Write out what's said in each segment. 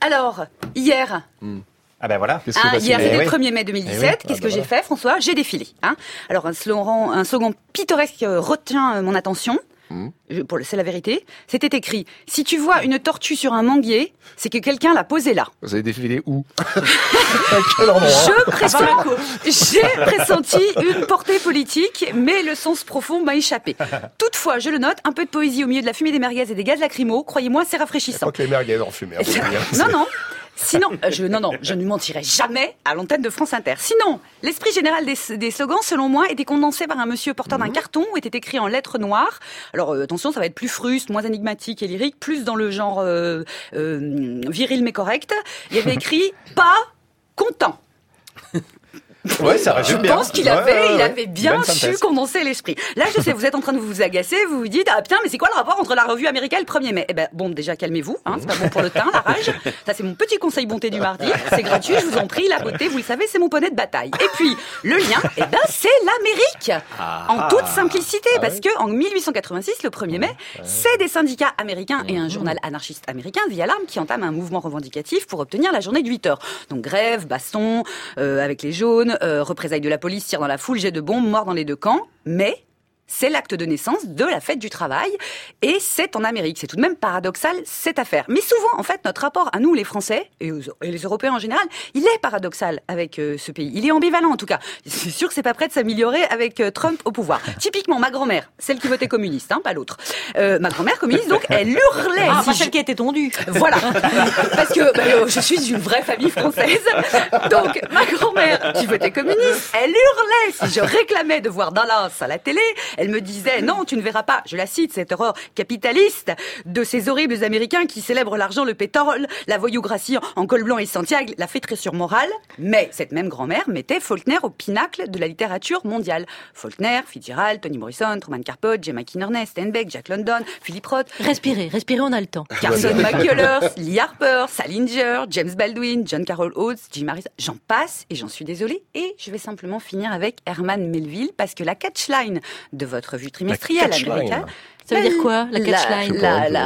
Alors, hier... Ah ben voilà. Hier, c'était le 1er mai 2017. Qu'est-ce que j'ai fait, François ? J'ai défilé. Alors, un slogan pittoresque retient mon attention. C'est la vérité. C'était écrit « Si tu vois une tortue sur un manguier, c'est que quelqu'un l'a posée là. » Vous avez défilé où? J'ai pressenti une portée politique, mais le sens profond m'a échappé. Toutefois, je le note, un peu de poésie au milieu de la fumée des merguez et des gaz lacrymaux, croyez-moi, c'est rafraîchissant. Pas que les merguez en fumée. Non. Sinon, je ne mentirai jamais à l'antenne de France Inter. Sinon, l'esprit général des slogans, selon moi, était condensé par un monsieur porteur d'un carton où était écrit en lettres noires. Alors, attention, ça va être plus fruste, moins énigmatique et lyrique, plus dans le genre viril mais correct. Il y avait écrit « Pas content ». Ouais, ça résume bien. Je pense qu'il avait bien su condenser l'esprit. Là, je sais, vous êtes en train de vous agacer, vous vous dites, ah putain, mais c'est quoi le rapport entre la revue américaine et le 1er mai? Eh ben, bon, déjà, calmez-vous, c'est pas bon pour le teint, la rage. Ça, c'est mon petit conseil bonté du mardi. C'est gratuit, je vous en prie, la beauté, vous le savez, c'est mon poney de bataille. Et puis, le lien, c'est l'Amérique. En toute simplicité, parce que, en 1886, le 1er mai, c'est des syndicats américains et un journal anarchiste américain, The Alarm, qui entament un mouvement revendicatif pour obtenir la journée de 8 heures. Donc, grève, baston, avec les jaunes, représailles de la police, tir dans la foule, jet de bombes, mort dans les deux camps, mais c'est l'acte de naissance de la fête du travail et c'est en Amérique. C'est tout de même paradoxal cette affaire. Mais souvent, en fait, notre rapport à nous, les Français et les Européens en général, il est paradoxal avec ce pays. Il est ambivalent en tout cas. C'est sûr que c'est pas prêt de s'améliorer avec Trump au pouvoir. Typiquement, ma grand-mère, celle qui votait communiste, pas l'autre. Ma grand-mère communiste, donc elle hurlait. Pas celle qui a été tondue. Voilà. Parce que je suis une vraie famille française. Donc, ma grand-mère qui votait communiste, elle hurlait si je réclamais de voir Dallas à la télé. Elle me disait, non, tu ne verras pas, je la cite, cette horreur capitaliste de ces horribles Américains qui célèbrent l'argent, le pétrole, la voyoucratie en col blanc et Santiago, la flétrissure morale. Mais cette même grand-mère mettait Faulkner au pinacle de la littérature mondiale. Faulkner, Fitzgerald, Toni Morrison, Truman Capote, Gemma Kinnernes, Steinbeck, Jack London, Philip Roth. Respirez, on a le temps. Carson McCullers, Lee Harper, Salinger, James Baldwin, John Carroll Oates, Jim Harrison. J'en passe et j'en suis désolée. Et je vais simplement finir avec Herman Melville parce que la catchline de votre revue trimestrielle américaine. Ça veut dire quoi, la catchline?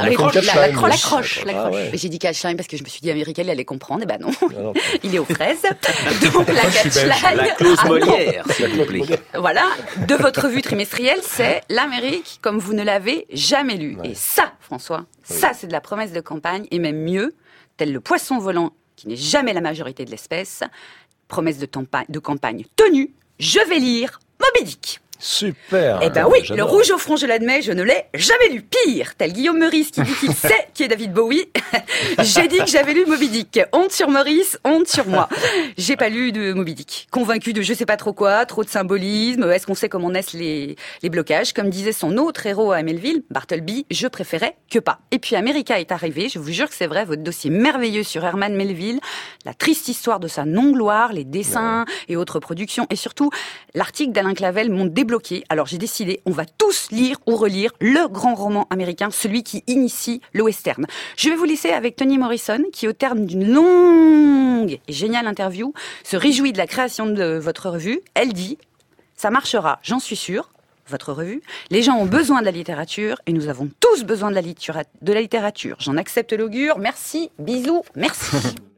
L'accroche. Ouais. J'ai dit catchline parce que je me suis dit américaine, elle allait comprendre. Eh ben non. Il est aux fraises. Donc la catchline. La clause Molière, s'il vous plaît. Voilà. De votre revue trimestrielle, c'est l'Amérique comme vous ne l'avez jamais lu. Et ça, François, ça c'est de la promesse de campagne et même mieux, tel le poisson volant qui n'est jamais la majorité de l'espèce, promesse de campagne tenue, je vais lire Moby Dick. Super. Eh ben oui, le rouge au front, je l'admets, je ne l'ai jamais lu. Pire, tel Guillaume Meurice qui dit qu'il sait qui est David Bowie. J'ai dit que j'avais lu Moby Dick. Honte sur Meurice, honte sur moi. J'ai pas lu de Moby Dick. Convaincu de je sais pas trop quoi, trop de symbolisme. Est-ce qu'on sait comment naissent les blocages? Comme disait son autre héros à Melville, Bartleby, je préférais que pas. Et puis America est arrivé, je vous jure que c'est vrai, votre dossier merveilleux sur Herman Melville, la triste histoire de sa non-gloire, les dessins et autres productions, et surtout l'article d'Alain Clavel m'ont débloqué. Alors j'ai décidé, on va tous lire ou relire le grand roman américain, celui qui initie le western. Je vais vous laisser avec Toni Morrison, qui au terme d'une longue et géniale interview, se réjouit de la création de votre revue. Elle dit, ça marchera, j'en suis sûre, votre revue. Les gens ont besoin de la littérature et nous avons tous besoin de la littérature. J'en accepte l'augure. Merci, bisous, merci.